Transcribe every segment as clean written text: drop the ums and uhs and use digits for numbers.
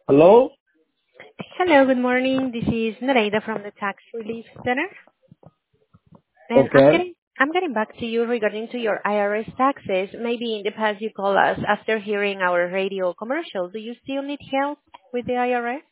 Hello? Hello, good morning. This is Nereida from the Tax Relief Center, and Okay. I'm getting back to you regarding to your IRS taxes. Maybe in the past you called us after hearing our radio commercial. Do you still need help with the IRS?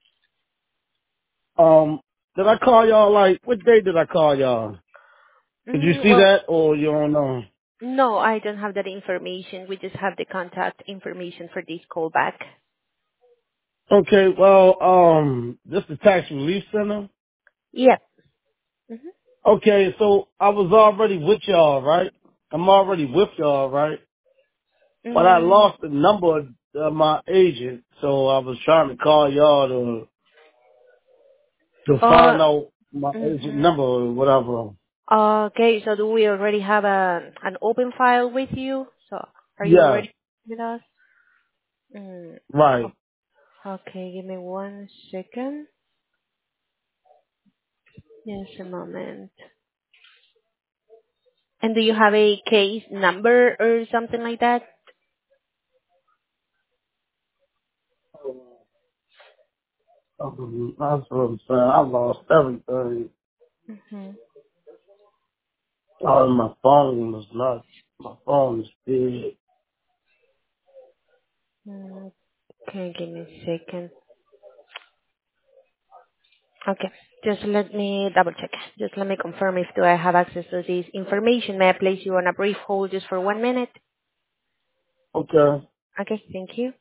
Um, did I call y'all what day did I call y'all? Did you see Well, that or you don't know? no, I don't have that information. We just have the contact information for this callback. Okay, well, this is Tax Relief Center. Yep. Mm-hmm. Okay, so I was already with y'all, right? I'm already with y'all, right? But I Mm, lost the number of my agent, so I was trying to call y'all to uh, find out my agent mhm. number or whatever. Okay, so do we already have an open file with you? So are you Yes, already with us? Mm. right. Okay, give me 1 second. Just a moment. And do you have a case number or something like that? That's what I'm saying. I lost everything. Mm-hmm. Oh, my phone was not. My phone is dead. Okay, give me a second. Okay, just let me double check. Just let me confirm if do I have access to this information. May I place you on a brief hold just for 1 minute? Okay. Okay, thank you.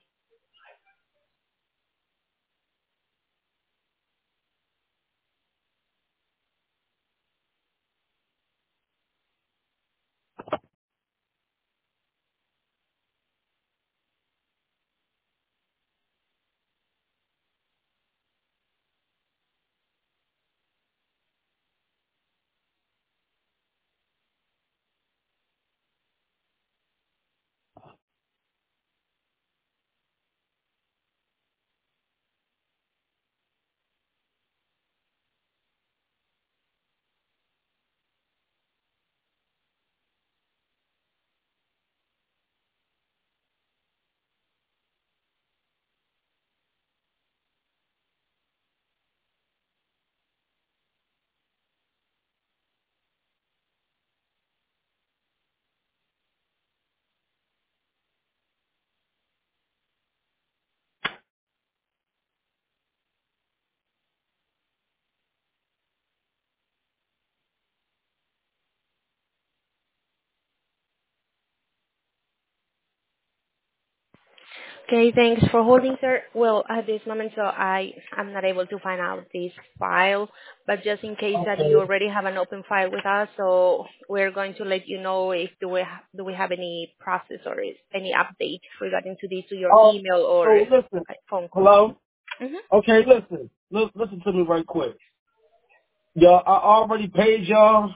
Okay, thanks for holding, sir. Well, at this moment, so I'm not able to find out this file, but just in case that you Okay. already have an open file with us, so we're going to let you know if do we have any process or is any update regarding to this to your Oh, email or so listen. phone call. Hello? Mm-hmm. Okay, listen. Listen to me right quick. Y'all, I already paid y'all,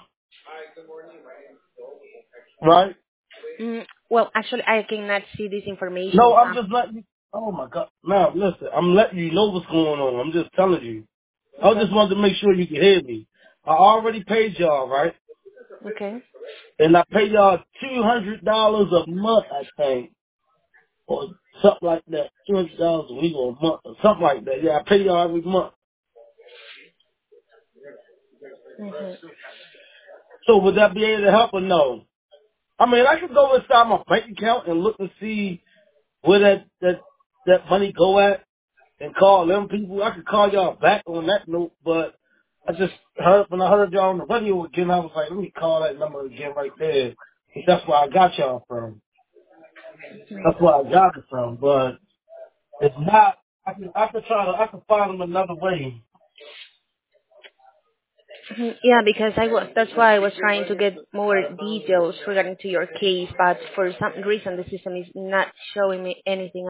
right? Well, actually, I cannot see this information. No, I'm just letting you. Oh my God. Now, listen. I'm letting you know what's going on. I'm just telling you. I Okay. just wanted to make sure you can hear me. I already paid y'all, right? Okay. And I pay y'all $200 a month, I think. Or something like that. $200 a week or a month or something like that. Yeah, I pay y'all every month. Mm-hmm. So would that be able to help or no? I mean, I could go inside my bank account and look and see where that money go at and call them people. I could call y'all back on that note, but I just heard when I heard y'all on the radio again, I was like, let me call that number again right there. That's where I got y'all from. That's where I got it from. But if not, I can find them another way. Yeah, because that's why I was trying to get more details regarding to your case, but for some reason the system is not showing me anything